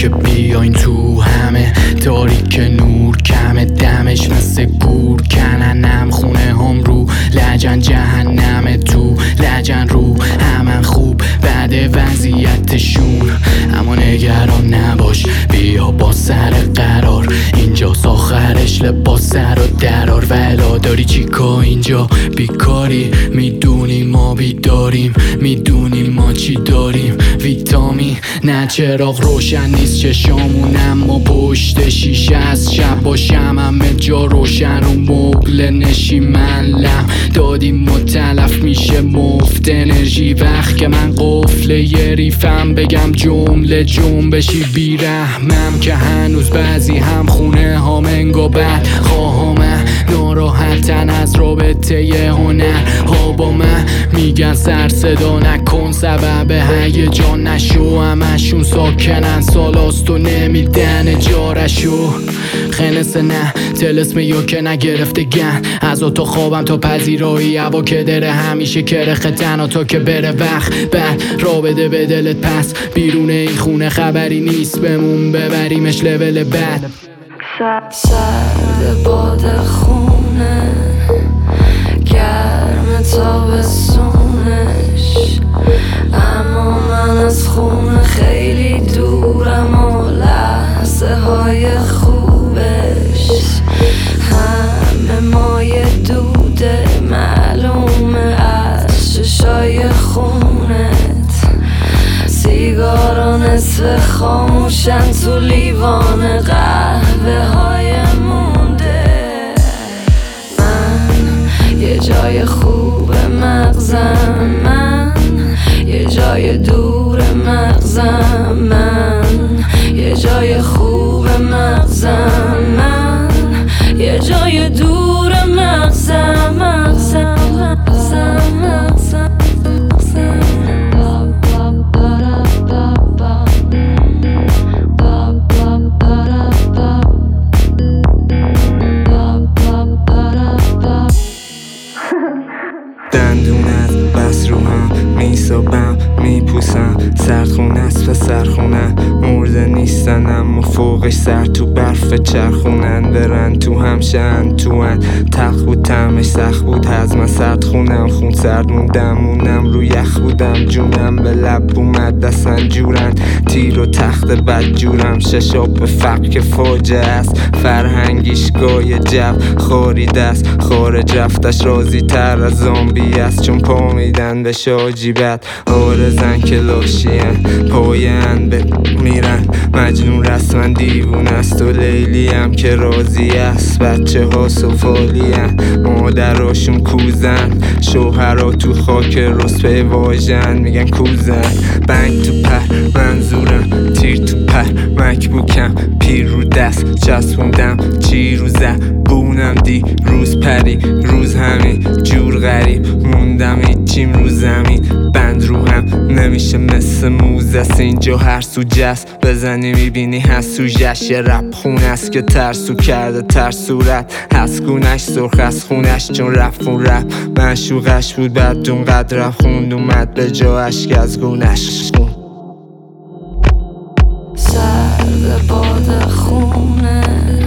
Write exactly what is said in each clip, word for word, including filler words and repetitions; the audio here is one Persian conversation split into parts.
که بیاین تو همه تاریک نور کمه دمش مثل گور کننم خونه هم رو لجن جهنم تو لجن رو همن خوب بعد وضعیتشون اما نگران نباش بیا با سر قرار اینجا آخرش لباس سر و درار ولا داری چیکار اینجا بیکاری میدونی ما بیداریم میدونیم ما چی داریم ویتامین نه چراغ روشن نیست چشامون اما پشت شیشه از شب باشم همه جا روشن رو مبل نشیمن دادیم متلف میشه مفت انرژی وقت که من قفل یه ریفم بگم جمله جنبشی بیرحمم که هنوز بعضی هم خونه ها منگو بد خواهمه ناراحتن از رابطه یه هنر ها با من میگن سر صدا نکن سبب هیجان نشو همشون ساکنن سالاست و نمیدن اجارشو خنسه نه تلسمه یا که نگرفته گن از تو خوابم تا پذیرایی هوا که داره همیشه کرخه تنها تا که بره وقت بعد را بده به دلت پس بیرون این خونه خبری نیست بمون ببریمش لول بد سرد باد خونه گرم تابستونش اما من از خونه خیلی دورم و لحظه های خوبش همه مایه دوده معلومه از چشای خونت سیگارا نصف خاموشن تو لیوان قهوه های مونده من یه جای خوب مغزم من یه جای دور مغزم من یه جای خوب مغزم من یه جای دور مغزم مغزم مغزم مغزم دندونت بس رو هم میسابم میپوسم سردخونه است و سرخونه مرده نیستن اما فوقش سر تو برف چرخونن برن تو همشن تو هن تلخ بود طعمش سخت بود هضم سرد خونم خون سرد موندم مونم رو یخ بودم جونم به لب اومد دستن جورن تیر و تخت بد جورم ششاب به فقر که فاجعه است فرهنگیش گای جو خارید است خارج رفتش رازی تر از زامبی است چون پا میدن به شاجیبت آرزن که لاشین پاین به میرن مجنون رسمن دیوون است و لیلی هم که راضی است بچه ها سفالی هن مادراشون کوزن شوهرها تو خاک رسپه واژن میگن کوزن بنگ تو پر منظورم تیر تو پر مکبوکم پیر رو دست چسبوندم چی رو زبونم دی روز پری روز همین جور غریب موندم هیچیم رو زمین بند رو هم نمیشه مثل موزه است اینجا هر سو جست بزنی میبینی حسو جش یه رپ خون است که ترسو کرده ترسورت هست گونش سرخ از خونش چون رفت اون رپ منشوقش بود بعد اونقدر رفت خوند اومد به جا اشک از گونش سرد باد خونه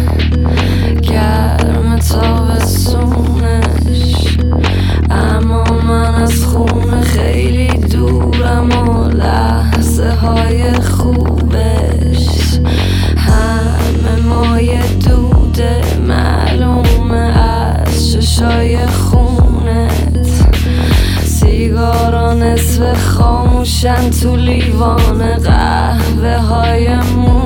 گرم تابستونش اما من از خونه خیلی دورم و لحظه های خوبش همه مایه دوده معلومه از چشای خونت سیگارا نصف خاموشن تو لیوان قهوه های مون